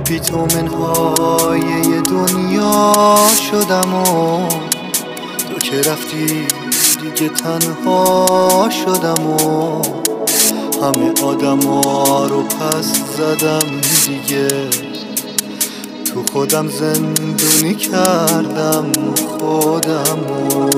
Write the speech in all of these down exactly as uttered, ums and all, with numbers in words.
بی تو منهای دنیا شدم و تو که رفتی دیگه تنها شدم و همه آدم ها رو پس زدم دیگه، تو خودم زندونی کردم خودم و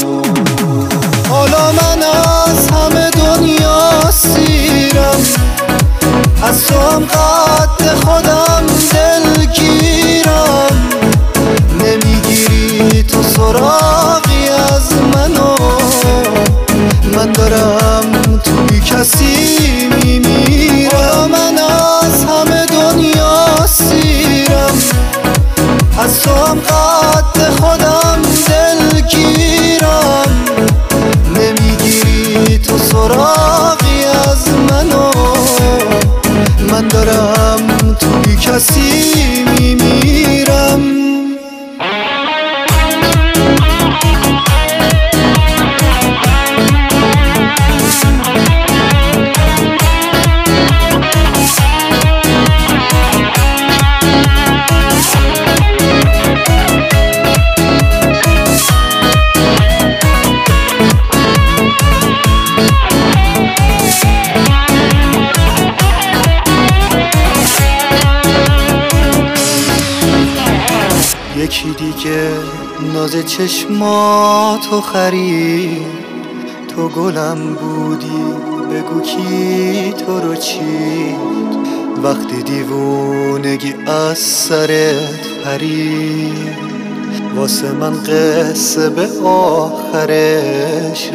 حالا من از همه دنیا سیرم، از تو هم قد خودم دلگیرم، نمیگیری تو سراغی از منو، من دارم تو بی کسی میمیرم. من از همه دنیا سیرم، از تو هم قد خودم دلگیرم، نمیگیری تو سراغی از منو، من دارم تو بی کسی میمیرم. یکی دیگه ناز چشماتو خرید، تو گلم بودی بگو کی تو رو چید، وقتی دیوونگی از سرت پرید، واسه من قصه به آخرش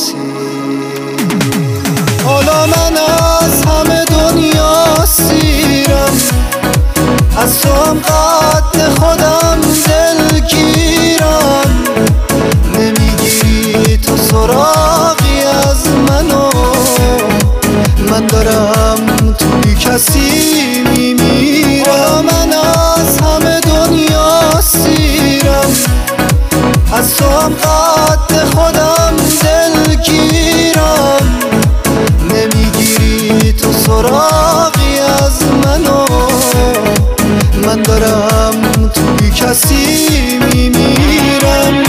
رسید. حالا من از همه دنیا سیرم، از تو هم قد خودم دلگیرم، نمیگیری تو سراغی از منو، من دارم تو بی کسی میمیرم. من از همه دنیا سیرم، از تو هم قد خودم دلگیرم، نمیگیری تو سراغی از منو، من دارم تو بی کسی میمیرم.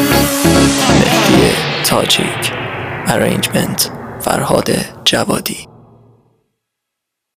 تاجیک. ارنجمنت فرهاد جوادی.